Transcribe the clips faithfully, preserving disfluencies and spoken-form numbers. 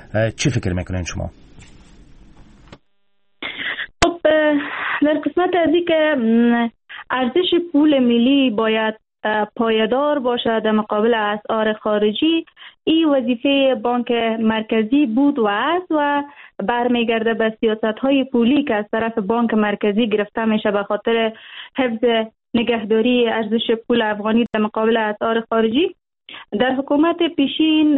چی فکر میکنین شما؟ خب در قسمت از این که ارزش پول ملی باید پایدار باشه در مقابل اسعار خارجی، این وظیفه بانک مرکزی بود و است و برمیگرده به سیاست‌های پولی که از طرف بانک مرکزی گرفته میشه به خاطر حفظ نگهداری ارزش پول افغانی در مقابل اسعار خارجی. در حکومت پیشین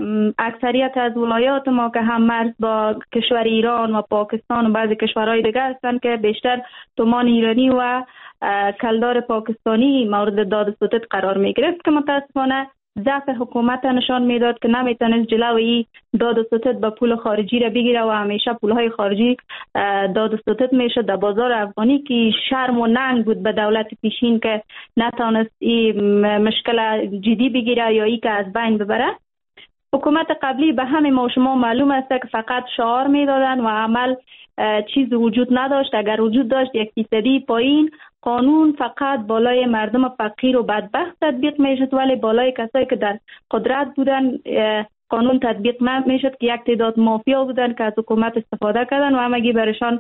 اکثریت از ولایات ما که هم مرز با کشور ایران و پاکستان و بعضی کشورهای دیگر هستند که بیشتر تومان ایرانی و کلدار پاکستانی مورد داد و ستد قرار می گرفت که متاسفانه ضعف حکومت نشان میداد که نمیتونست جلوی داد و ستد با پول خارجی را بگیره و همیشه پولهای خارجی داد و ستد میشد در بازار افغانی که شرم و ننگ بود به دولت پیشین که نتونست این مشکل جدی بگیره یا ای که از بین ببره. حکومت قبلی به همه ما شما معلوم است که فقط شعار میدادن و عمل چیز وجود نداشت. اگر وجود داشت یک فیصدی پایین قانون فقط بالای مردم فقیر و بدبخت تطبیق میشد، ولی بالای کسایی که در قدرت بودن قانون تطبیق نمیشد که یک تعداد مافیا بودن که از حکومت استفاده کردن و همگی برشان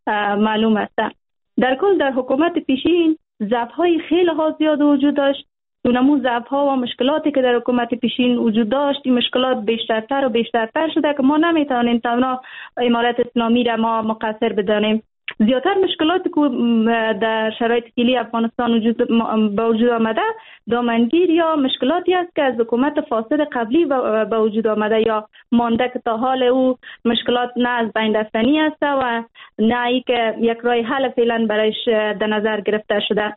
معلوم است. در کل در حکومت پیشین ضعف‌های خیلی ها زیاد وجود داشت. دونمو ضعف‌ها و مشکلاتی که در حکومت پیشین وجود داشت، این مشکلات بیشترتر و بیشترتر شده که ما نمیتونیم تنها امارت اسلامی را ما مقصر بدانیم. زیادتر مشکلاتی که در شرایط فعلی افغانستان وجود به وجود آمده دامنگیر یا مشکلاتی است که از حکومت فاسد قبلی به وجود آمده یا مانده که تا حال او مشکلات نه از بین رفتنی است و نه ای که یک راه حل فعلا برایش در نظر گرفته شده.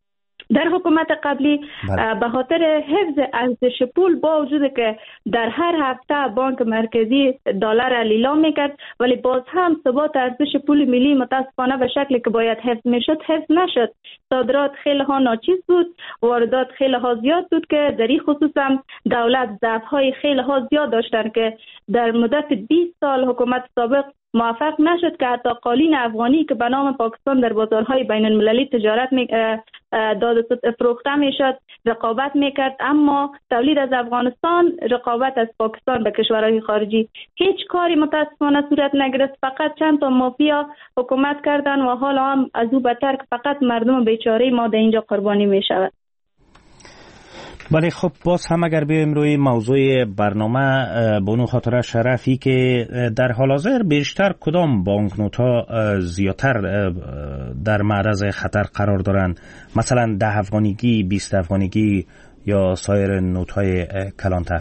در حکومت قبلی به خاطر حفظ ارزش پول با وجود که در هر هفته بانک مرکزی دلار را لیلام میکرد، ولی باز هم ثبات ارزش پول ملی متاسفانه به شکلی که باید حفظ میشد حفظ نشد. صادرات خیلی ها ناچیز بود، واردات خیلی ها زیاد بود که در این خصوص هم دولت ضعف‌های خیلی ها زیاد داشتن که در مدت بیست سال حکومت سابق موفق نشد که حتی قالین افغانی که به نام پاکستان در بازارهای بین المللی تجارت می داد فروخته میشد رقابت میکرد، اما تولید از افغانستان رقابت از پاکستان به کشورهای خارجی هیچ کاری متاسفانه صورت نگرفت. فقط چند تا مافیا حکومت کردن و حالا هم از او بدتر که فقط مردم بیچاره ما در اینجا قربانی میشود. بله خب باز هم اگر بیایم روی موضوع برنامه بانو خاطره شرفی که در حال حاضر بیشتر کدام بانکنوت ها زیادتر در معرض خطر قرار دارند، مثلا ده افغانیگی، بیست افغانیگی یا سایر نوت های کلانتر؟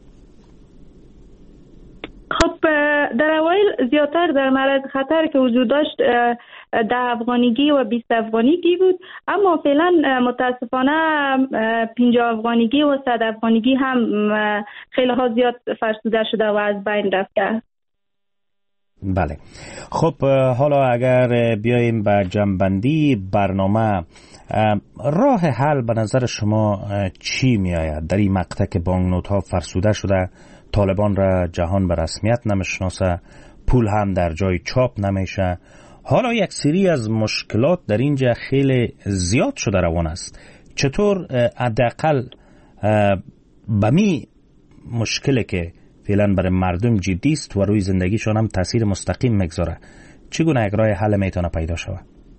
خب در اوایل زیادتر در معرض خطر که وجود داشت ده افغانیگی و بیست افغانیگی بود، اما فعلا متاسفانه پنجاه افغانیگی و صد افغانیگی هم خیلی ها زیاد فرسوده شده و از بین رفته. بله خب حالا اگر بیاییم به جنبندی برنامه، راه حل به نظر شما چی می آید در این مقطع که بانکنوت ها فرسوده شده، طالبان را جهان به رسمیت نمیشناسه، پول هم در جای چاپ نمیشه، حالا یک سری از مشکلات در اینجا خیلی زیاد شده روان است، چطور حداقل به می مشکلی که فعلا برای مردم جدی است و روی زندگیشان هم تاثیر مستقیم میگذاره، چگونه یک راه حل میتونه پیدا شود؟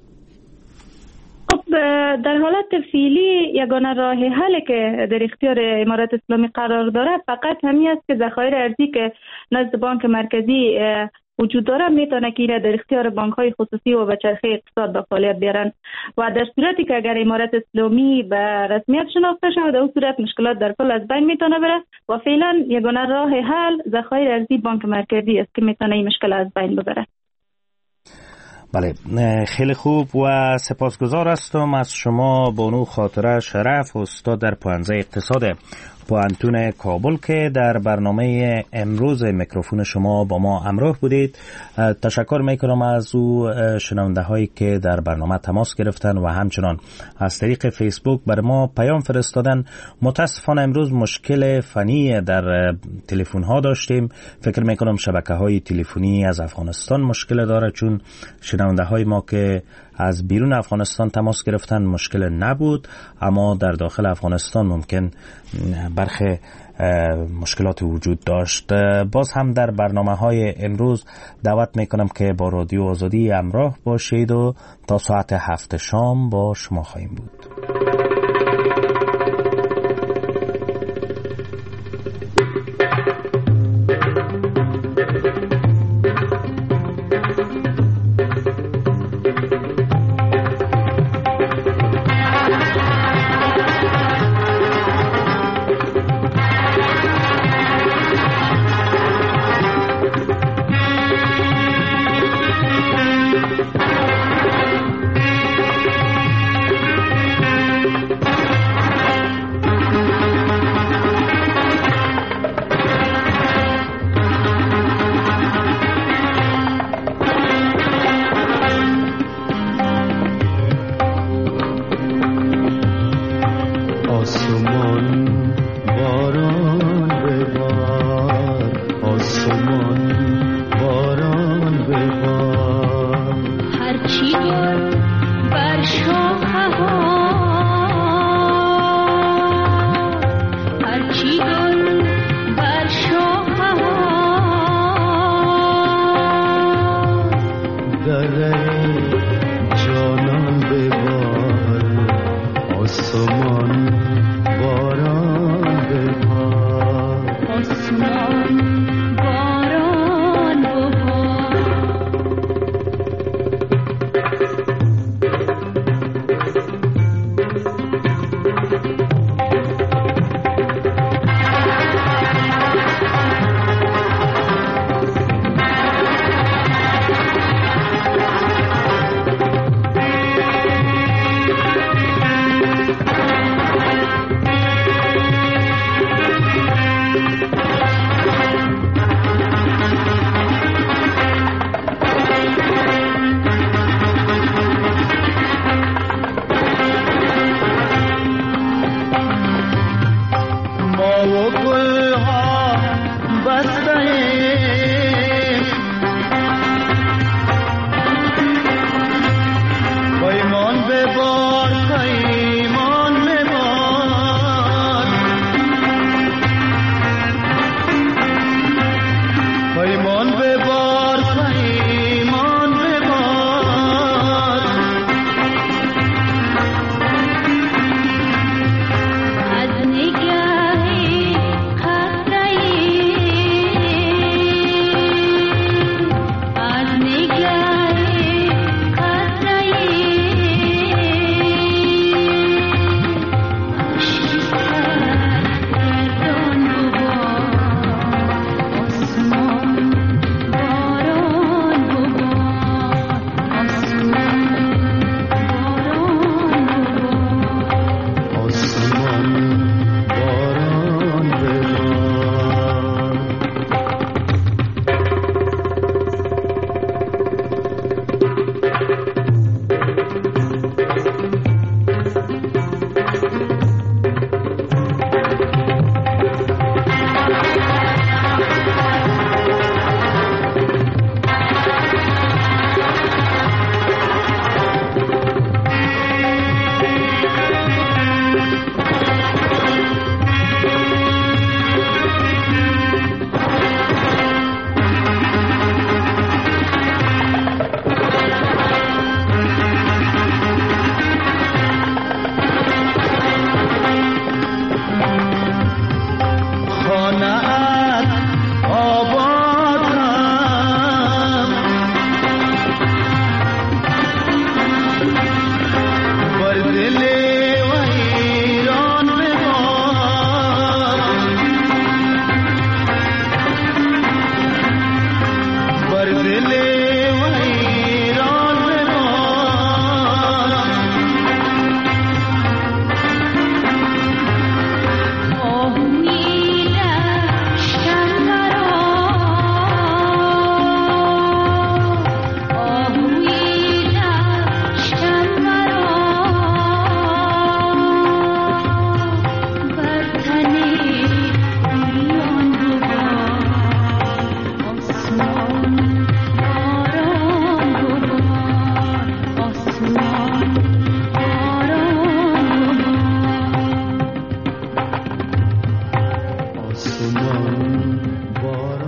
در حالت فعلی یگانه راه حلی که در اختیار امارت اسلامی قرار داره فقط همین است که ذخایر ارزی که نزد بانک مرکزی وجود داره میتونه که در اختیار بانک های خصوصی و به چرخه اقتصاد به فعالیت بیارن و در صورتی که اگر امارت اسلامی به رسمیت شناخته شود در اون صورت مشکلات در کل از بین میتونه بره و فعلا یگانه راه حل ذخایر ارزی بانک مرکزی است که میتونه این مشکل از بین ببره. بله خیلی خوب و سپاسگزار هستم از شما بانو خاطره شرف، استاد در پوهنځی اقتصاد پوهنتون کابل که در برنامه امروز میکروفون شما با ما همراه بودید. تشکر میکنم از او شنونده هایی که در برنامه تماس گرفتن و همچنان از طریق فیسبوک بر ما پیام فرستادن. متاسفانه امروز مشکل فنی در تلفن ها داشتیم، فکر میکنم شبکه های تلفنی از افغانستان مشکل داره، چون شنونده های ما که از بیرون افغانستان تماس گرفتن مشکل نبود، اما در داخل افغانستان ممکن برخی مشکلات وجود داشت. باز هم در برنامه های امروز دعوت میکنم که با رادیو آزادی همراه باشید و تا ساعت هفت شام با شما خواهیم بود.